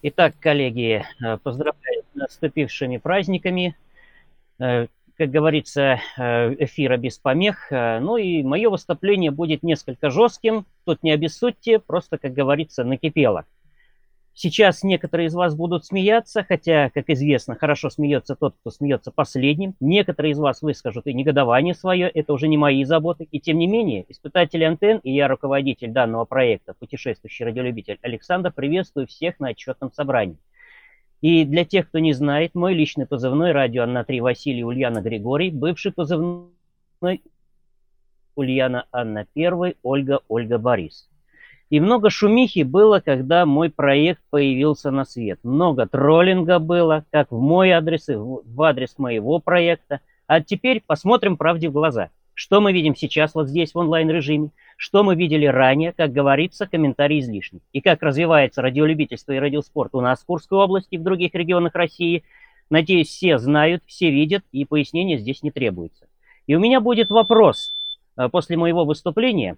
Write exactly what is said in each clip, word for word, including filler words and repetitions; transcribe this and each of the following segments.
Итак, коллеги, э, поздравляю с наступившими праздниками. Э, Как говорится, э, эфира без помех. Э, Ну и мое выступление будет несколько жестким. Тут не обессудьте, просто, как говорится, накипело. Сейчас некоторые из вас будут смеяться, хотя, как известно, хорошо смеется тот, кто смеется последним. Некоторые из вас выскажут и негодование свое, это уже не мои заботы. И тем не менее, испытатель антенн и я, руководитель данного проекта, путешествующий радиолюбитель Александр, приветствую всех на отчетном собрании. И для тех, кто не знает, мой личный позывной радио Анна три Василий Ульяна Григорий, бывший позывной Ульяна Анна один Ольга Ольга Борис. И много шумихи было, когда мой проект появился на свет. Много троллинга было, как в мой адрес и в адрес моего проекта. А теперь посмотрим правде в глаза. Что мы видим сейчас вот здесь в онлайн-режиме, что мы видели ранее, как говорится, комментарий излишний. И как развивается радиолюбительство и радиоспорт у нас в Курской области и в других регионах России. Надеюсь, все знают, все видят, и пояснения здесь не требуется. И у меня будет вопрос после моего выступления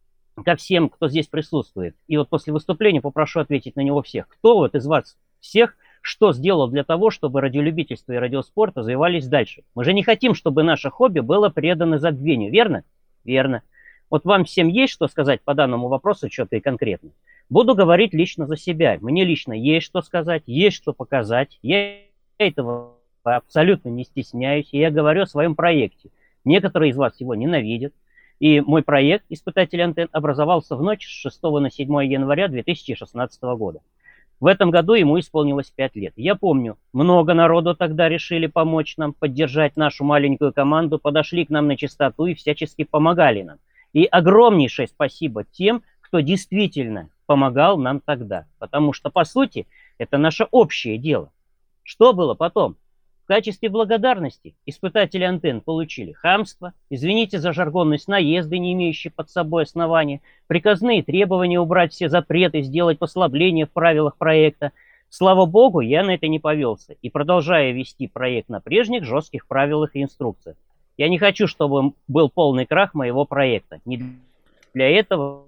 ко всем, кто здесь присутствует. И вот после выступления попрошу ответить на него всех. Кто вот из вас всех что сделал для того, чтобы радиолюбительство и радиоспорт развивались дальше? Мы же не хотим, чтобы наше хобби было предано забвению, верно? Верно. Вот вам всем есть что сказать по данному вопросу четко и конкретно? Буду говорить лично за себя. Мне лично есть что сказать, есть что показать. Я этого абсолютно не стесняюсь. И я говорю о своем проекте. Некоторые из вас его ненавидят. И мой проект «Испытатель антенн» образовался в ночь с шестого на седьмое января две тысячи шестнадцатого года. В этом году ему исполнилось пять лет. Я помню, много народу тогда решили помочь нам, поддержать нашу маленькую команду, подошли к нам на чистоту и всячески помогали нам. И огромнейшее спасибо тем, кто действительно помогал нам тогда. Потому что, по сути, это наше общее дело. Что было потом? В качестве благодарности испытатели антенн получили хамство, извините за жаргонность, наезды, не имеющие под собой основания, приказные требования убрать все запреты, сделать послабления в правилах проекта. Слава богу, я на это не повелся и продолжаю вести проект на прежних жестких правилах и инструкциях. Я не хочу, чтобы был полный крах моего проекта. Не для этого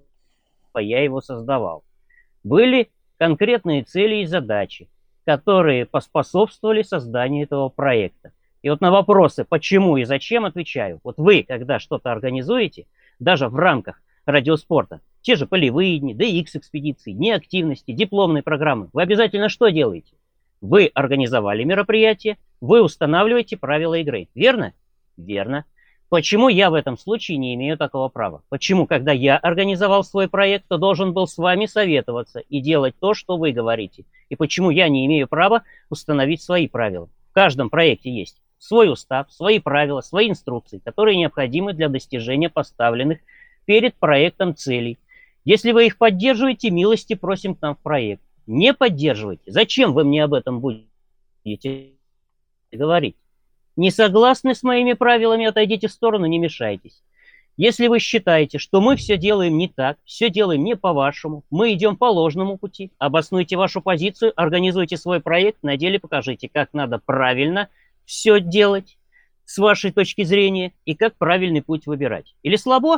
я его создавал. Были конкретные цели и задачи, которые поспособствовали созданию этого проекта. И вот на вопросы, почему и зачем, отвечаю. Вот вы, когда что-то организуете, даже в рамках радиоспорта, те же полевые дни, ди икс-экспедиции, дни активности, дипломные программы, вы обязательно что делаете? Вы организовали мероприятие, вы устанавливаете правила игры. Верно? Верно. Почему я в этом случае не имею такого права? Почему, когда я организовал свой проект, то должен был с вами советоваться и делать то, что вы говорите? И почему я не имею права установить свои правила? В каждом проекте есть свой устав, свои правила, свои инструкции, которые необходимы для достижения поставленных перед проектом целей. Если вы их поддерживаете, милости просим к нам в проект. Не поддерживайте. Зачем вы мне об этом будете говорить? Не согласны с моими правилами, отойдите в сторону, не мешайтесь. Если вы считаете, что мы все делаем не так, все делаем не по-вашему, мы идем по ложному пути, обоснуйте вашу позицию, организуйте свой проект, на деле покажите, как надо правильно все делать с вашей точки зрения и как правильный путь выбирать. Или слабо?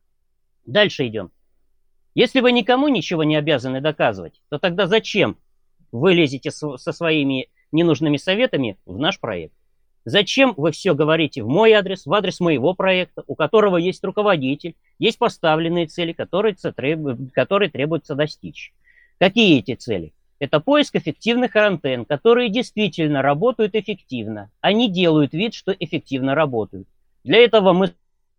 Дальше идем. Если вы никому ничего не обязаны доказывать, то тогда зачем вы лезете со своими ненужными советами в наш проект? Зачем вы все говорите в мой адрес, в адрес моего проекта, у которого есть руководитель, есть поставленные цели, которые, которые требуется достичь? Какие эти цели? Это поиск эффективных антенн, которые действительно работают эффективно, а не делают вид, что эффективно работают. Для этого мы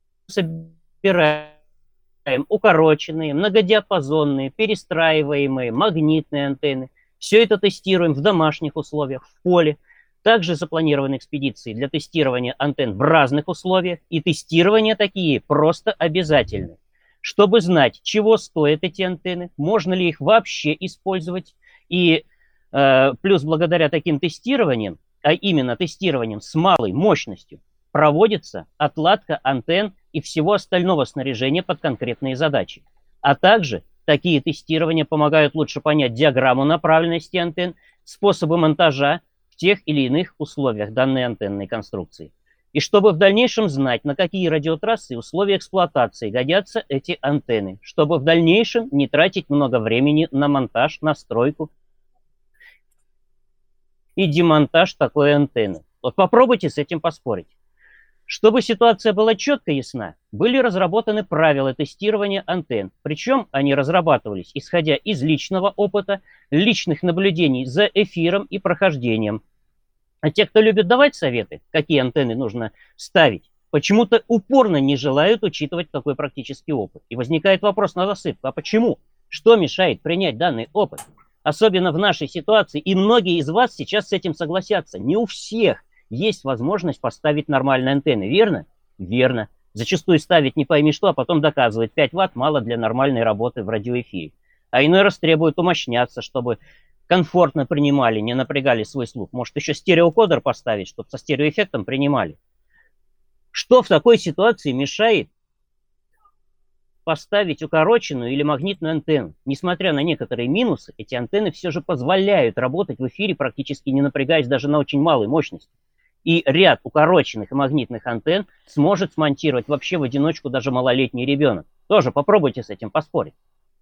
собираем укороченные, многодиапазонные, перестраиваемые, магнитные антенны. Все это тестируем в домашних условиях, в поле. Также запланированы экспедиции для тестирования антенн в разных условиях, и тестирования такие просто обязательны. Чтобы знать, чего стоят эти антенны, можно ли их вообще использовать, и э, плюс благодаря таким тестированиям, а именно тестированиям с малой мощностью, проводится отладка антенн и всего остального снаряжения под конкретные задачи. А также такие тестирования помогают лучше понять диаграмму направленности антенн, способы монтажа, в тех или иных условиях данной антенной конструкции. И чтобы в дальнейшем знать, на какие радиотрассы и условия эксплуатации годятся эти антенны, чтобы в дальнейшем не тратить много времени на монтаж, настройку и демонтаж такой антенны. Вот попробуйте с этим поспорить. Чтобы ситуация была четко ясна, были разработаны правила тестирования антенн. Причем они разрабатывались, исходя из личного опыта, личных наблюдений за эфиром и прохождением. А те, кто любит давать советы, какие антенны нужно ставить, почему-то упорно не желают учитывать такой практический опыт. И возникает вопрос на засыпку. А почему? Что мешает принять данный опыт? Особенно в нашей ситуации, и многие из вас сейчас с этим согласятся. Не у всех есть возможность поставить нормальные антенны, верно? Верно. Зачастую ставить не пойми что, а потом доказывать, пять ватт мало для нормальной работы в радиоэфире. А иной раз требует умощняться, чтобы комфортно принимали, не напрягали свой слух. Может еще стереокодер поставить, чтобы со стереоэффектом принимали. Что в такой ситуации мешает поставить укороченную или магнитную антенну? Несмотря на некоторые минусы, эти антенны все же позволяют работать в эфире, практически не напрягаясь даже на очень малой мощности. И ряд укороченных и магнитных антенн сможет смонтировать вообще в одиночку даже малолетний ребенок. Тоже попробуйте с этим поспорить.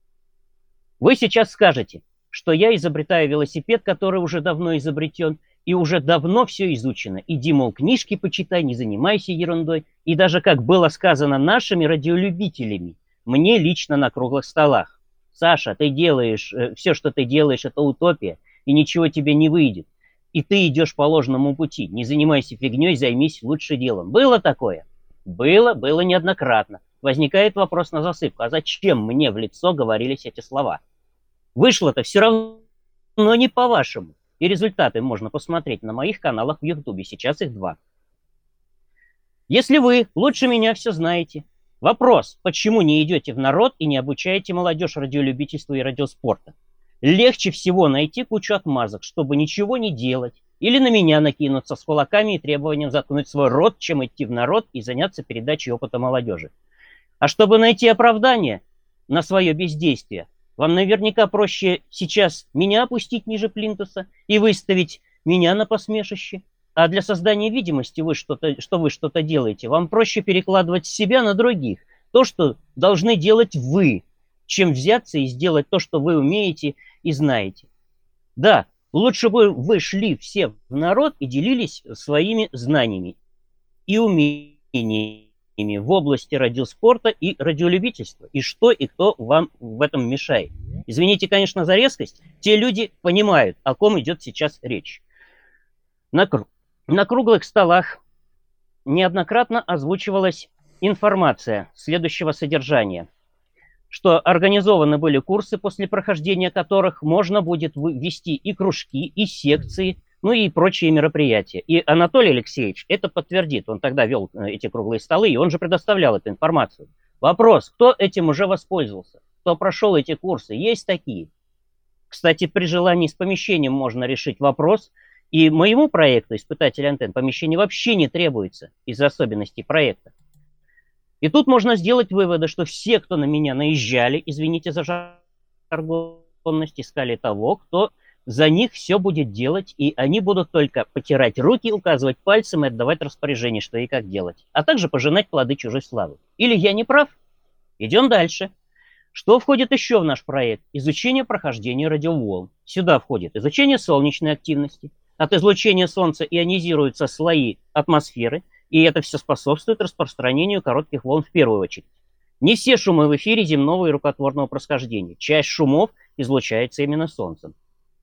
Вы сейчас скажете, что я изобретаю велосипед, который уже давно изобретен, и уже давно все изучено. Иди, мол, книжки почитай, не занимайся ерундой. И даже, как было сказано нашими радиолюбителями, мне лично на круглых столах: Саша, ты делаешь, э, все, что ты делаешь, это утопия, и ничего тебе не выйдет. И ты идешь по ложному пути. Не занимайся фигней, займись лучше делом. Было такое? Было, было неоднократно. Возникает вопрос на засыпку. А зачем мне в лицо говорились эти слова? Вышло-то все равно не по-вашему. И результаты можно посмотреть на моих каналах в Ютубе. Сейчас их два. Если вы лучше меня все знаете, вопрос, почему не идете в народ и не обучаете молодежь радиолюбительству и радиоспорта? Легче всего найти кучу отмазок, чтобы ничего не делать, или на меня накинуться с кулаками и требованием заткнуть свой рот, чем идти в народ и заняться передачей опыта молодежи. А чтобы найти оправдание на свое бездействие, вам наверняка проще сейчас меня опустить ниже плинтуса и выставить меня на посмешище. А для создания видимости, вы что-то, что вы что-то делаете, вам проще перекладывать с себя на других то, что должны делать вы, чем взяться и сделать то, что вы умеете и знаете. Да, лучше бы вы шли все в народ и делились своими знаниями и умениями в области радиоспорта и радиолюбительства. И что и кто вам в этом мешает. Извините, конечно, за резкость. Те люди понимают, о ком идет сейчас речь. На, кру- на круглых столах неоднократно озвучивалась информация следующего содержания, что организованы были курсы, после прохождения которых можно будет ввести и кружки, и секции, ну и прочие мероприятия. И Анатолий Алексеевич это подтвердит. Он тогда вел эти круглые столы, и он же предоставлял эту информацию. Вопрос, кто этим уже воспользовался? Кто прошел эти курсы? Есть такие. Кстати, при желании с помещением можно решить вопрос. И моему проекту «Испытатель антенн» помещение вообще не требуется из-за особенностей проекта. И тут можно сделать выводы, что все, кто на меня наезжали, извините за жаргонность, искали того, кто за них все будет делать, и они будут только потирать руки, указывать пальцем и отдавать распоряжение, что и как делать, а также пожинать плоды чужой славы. Или я не прав? Идем дальше. Что входит еще в наш проект? Изучение прохождения радиоволн. Сюда входит изучение солнечной активности. От излучения Солнца ионизируются слои атмосферы, и это все способствует распространению коротких волн в первую очередь. Не все шумы в эфире земного и рукотворного происхождения. Часть шумов излучается именно Солнцем.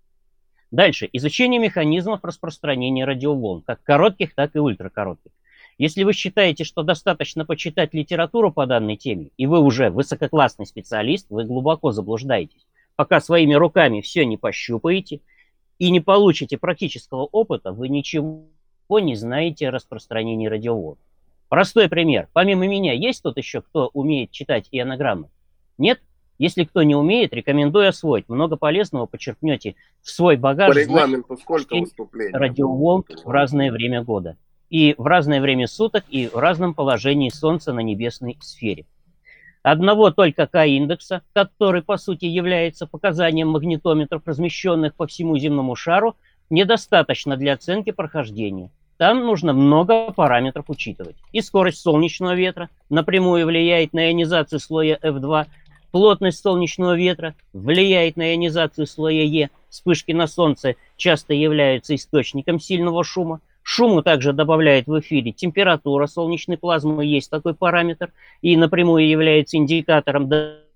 Дальше. Изучение механизмов распространения радиоволн, как коротких, так и ультракоротких. Если вы считаете, что достаточно почитать литературу по данной теме, и вы уже высококлассный специалист, вы глубоко заблуждаетесь. Пока своими руками все не пощупаете и не получите практического опыта, вы ничего не знаете о распространении радиоволн. Простой пример. Помимо меня, есть тут еще кто умеет читать ионограммы? Нет? Если кто не умеет, рекомендую освоить. Много полезного почерпнете в свой багаж. По регламенту сколько выступлений? Радиоволн в разное время года. И в разное время суток, и в разном положении Солнца на небесной сфере. Одного только К-индекса, который по сути является показанием магнитометров, размещенных по всему земному шару, недостаточно для оценки прохождения. Там нужно много параметров учитывать. И скорость солнечного ветра напрямую влияет на ионизацию слоя эф два, Плотность солнечного ветра влияет на ионизацию слоя Е. Вспышки на Солнце часто являются источником сильного шума. Шуму также добавляет в эфире температура солнечной плазмы, есть такой параметр, и напрямую является индикатором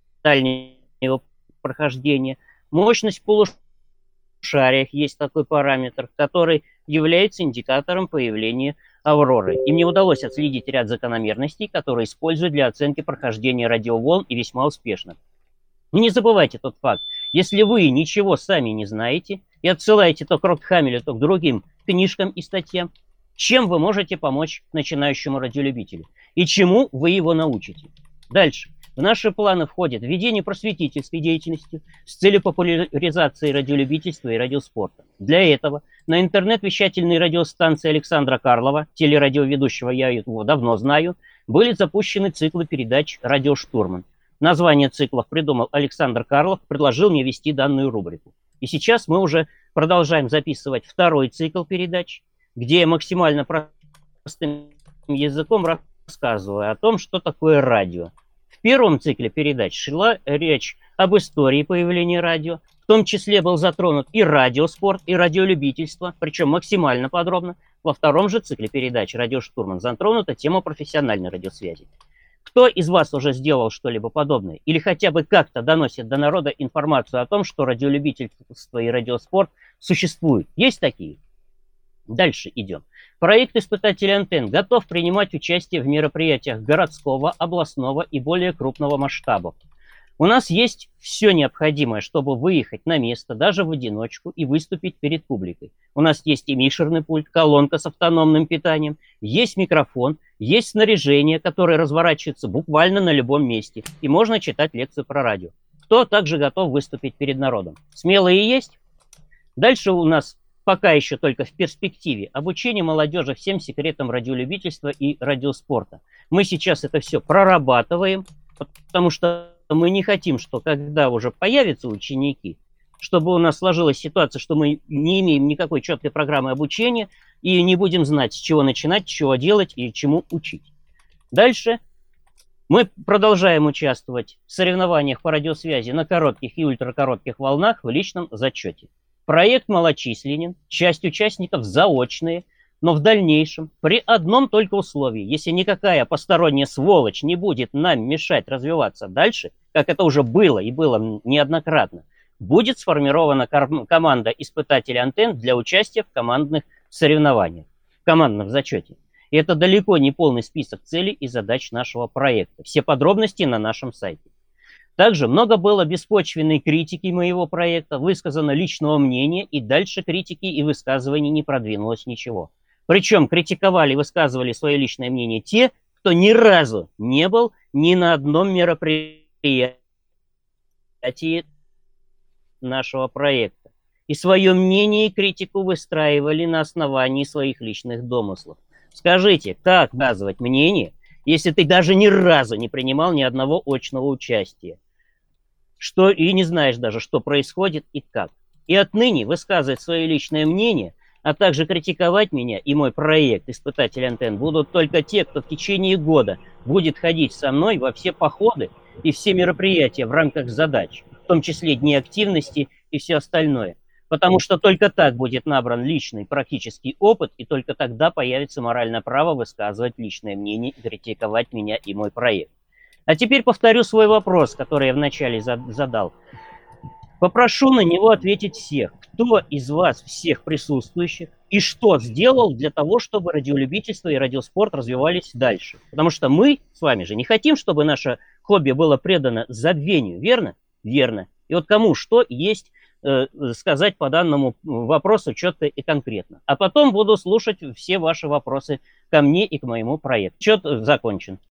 дальнего прохождения. Мощность в полушариях есть такой параметр, который является индикатором появления авроры. И мне удалось отследить ряд закономерностей, которые используют для оценки прохождения радиоволн, и весьма успешно. И не забывайте тот факт, если вы ничего сами не знаете и отсылаете то к Рокхаммелю, то к другим книжкам и статьям, чем вы можете помочь начинающему радиолюбителю и чему вы его научите. Дальше. В наши планы входит введение просветительской деятельности с целью популяризации радиолюбительства и радиоспорта. Для этого на интернет-вещательной радиостанции Александра Карлова, телерадиоведущего я его давно знаю, были запущены циклы передач «Радиоштурман». Название циклов придумал Александр Карлов, предложил мне вести данную рубрику. И сейчас мы уже продолжаем записывать второй цикл передач, где я максимально простым языком рассказываю о том, что такое радио. В первом цикле передач шла речь об истории появления радио, в том числе был затронут и радиоспорт, и радиолюбительство, причем максимально подробно. Во втором же цикле передач «Радиоштурман» затронута тема профессиональной радиосвязи. Кто из вас уже сделал что-либо подобное или хотя бы как-то доносит до народа информацию о том, что радиолюбительство и радиоспорт существуют? Есть такие? Дальше идем. Проект испытателей антенн готов принимать участие в мероприятиях городского, областного и более крупного масштаба. У нас есть все необходимое, чтобы выехать на место, даже в одиночку, и выступить перед публикой. У нас есть и микшерный пульт, колонка с автономным питанием, есть микрофон, есть снаряжение, которое разворачивается буквально на любом месте, и можно читать лекцию про радио. Кто также готов выступить перед народом? Смелые есть? Дальше у нас пока еще только в перспективе обучение молодежи всем секретам радиолюбительства и радиоспорта. Мы сейчас это все прорабатываем, потому что мы не хотим, что когда уже появятся ученики, чтобы у нас сложилась ситуация, что мы не имеем никакой четкой программы обучения и не будем знать, с чего начинать, чего делать и чему учить. Дальше мы продолжаем участвовать в соревнованиях по радиосвязи на коротких и ультракоротких волнах в личном зачете. Проект малочисленен, часть участников заочные, но в дальнейшем, при одном только условии, если никакая посторонняя сволочь не будет нам мешать развиваться дальше, как это уже было и было неоднократно, будет сформирована команда испытателей антенн для участия в командных соревнованиях, в командном зачете. И это далеко не полный список целей и задач нашего проекта. Все подробности на нашем сайте. Также много было беспочвенной критики моего проекта, высказано личного мнения, и дальше критики и высказываний не продвинулось ничего. Причем критиковали и высказывали свое личное мнение те, кто ни разу не был ни на одном мероприятии нашего проекта. И свое мнение и критику выстраивали на основании своих личных домыслов. Скажите, как высказывать мнение, если ты даже ни разу не принимал ни одного очного участия? Что и не знаешь даже, что происходит и как. И отныне высказывать свое личное мнение, а также критиковать меня и мой проект «Испытатель антенн» будут только те, кто в течение года будет ходить со мной во все походы и все мероприятия в рамках задач, в том числе дни активности и все остальное. Потому что только так будет набран личный практический опыт, и только тогда появится моральное право высказывать личное мнение и критиковать меня и мой проект. А теперь повторю свой вопрос, который я вначале задал. Попрошу на него ответить всех. Кто из вас, всех присутствующих, и что сделал для того, чтобы радиолюбительство и радиоспорт развивались дальше? Потому что мы с вами же не хотим, чтобы наше хобби было предано забвению, верно? Верно. И вот кому что есть э, сказать по данному вопросу четко и конкретно. А потом буду слушать все ваши вопросы ко мне и к моему проекту. Счет закончен.